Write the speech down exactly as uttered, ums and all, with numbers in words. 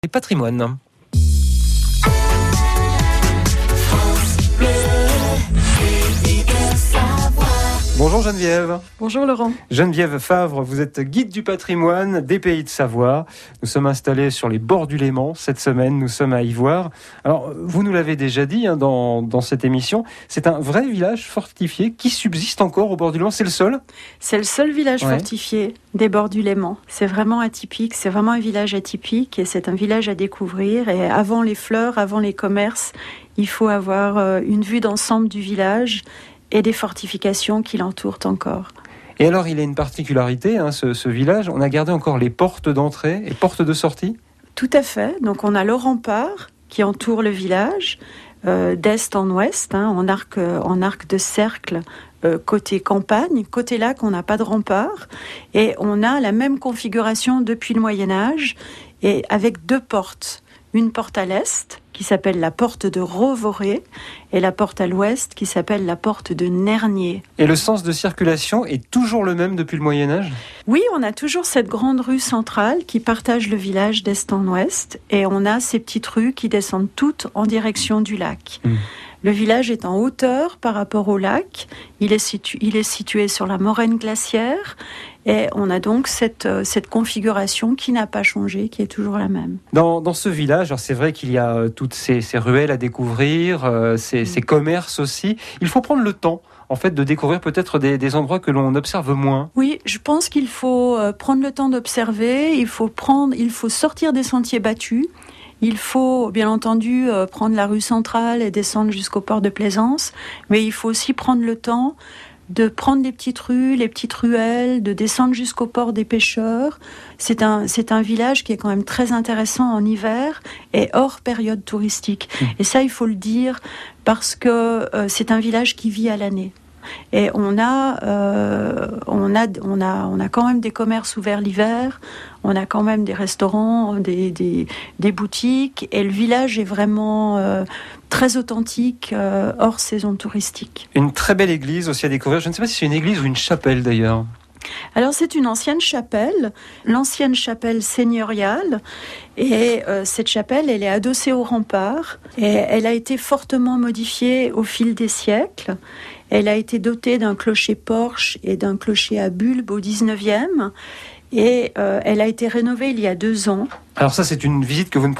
Et patrimoine. Bonjour Geneviève. Bonjour Laurent. Geneviève Favre, vous êtes guide du patrimoine des Pays de Savoie. Nous sommes installés sur les bords du Léman. Cette semaine, nous sommes à Ivoire. Alors, vous nous l'avez déjà dit hein, dans, dans cette émission, c'est un vrai village fortifié qui subsiste encore au bord du Léman. C'est le seul ? C'est le seul village Ouais. fortifié des bords du Léman. C'est vraiment atypique, c'est vraiment un village atypique et c'est un village à découvrir. Et avant les fleurs, avant les commerces, il faut avoir euh, une vue d'ensemble du village et des fortifications qui l'entourent encore. Et alors, il a une particularité, hein, ce, ce village. On a gardé encore les portes d'entrée et portes de sortie ? Tout à fait. Donc on a le rempart qui entoure le village, euh, d'est en ouest, hein, en, arc, euh, en arc de cercle, euh, côté campagne. Côté lac, on n'a pas de rempart. Et on a la même configuration depuis le Moyen-Âge, et avec deux portes. Une porte à l'est, qui s'appelle la porte de Rovoré, et la porte à l'ouest, qui s'appelle la porte de Nernier. Et le sens de circulation est toujours le même depuis le Moyen-Âge ? Oui, on a toujours cette grande rue centrale qui partage le village d'est en ouest, et on a ces petites rues qui descendent toutes en direction du lac. Mmh. Le village est en hauteur par rapport au lac, il est, situ- il est situé sur la moraine glaciaire, et on a donc cette, euh, cette configuration qui n'a pas changé, qui est toujours la même. Dans, dans ce village, alors c'est vrai qu'il y a euh, toutes ces, ces ruelles à découvrir, euh, ces, mmh. ces commerces aussi. Il faut prendre le temps, en fait, de découvrir peut-être des, des endroits que l'on observe moins. Oui, je pense qu'il faut euh, prendre le temps d'observer, il faut, prendre, il faut sortir des sentiers battus. Il faut, bien entendu, euh, prendre la rue centrale et descendre jusqu'au port de Plaisance, mais il faut aussi prendre le temps de prendre les petites rues, les petites ruelles, de descendre jusqu'au port des pêcheurs. C'est un, c'est un village qui est quand même très intéressant en hiver et hors période touristique. Mmh. Et ça, il faut le dire, parce que euh, c'est un village qui vit à l'année. Et on a, euh, on a, on a, on a quand même des commerces ouverts l'hiver, on a quand même des restaurants, des, des, des boutiques, et le village est vraiment euh, très authentique, euh, hors saison touristique. Une très belle église aussi à découvrir. Je ne sais pas si c'est une église ou une chapelle d'ailleurs. Alors c'est une ancienne chapelle, l'ancienne chapelle seigneuriale, et euh, cette chapelle, elle est adossée au rempart, et elle a été fortement modifiée au fil des siècles. Elle a été dotée d'un clocher-porche et d'un clocher à bulbe au dix-neuvième, et euh, elle a été rénovée il y a deux ans. Alors ça, c'est une visite que vous ne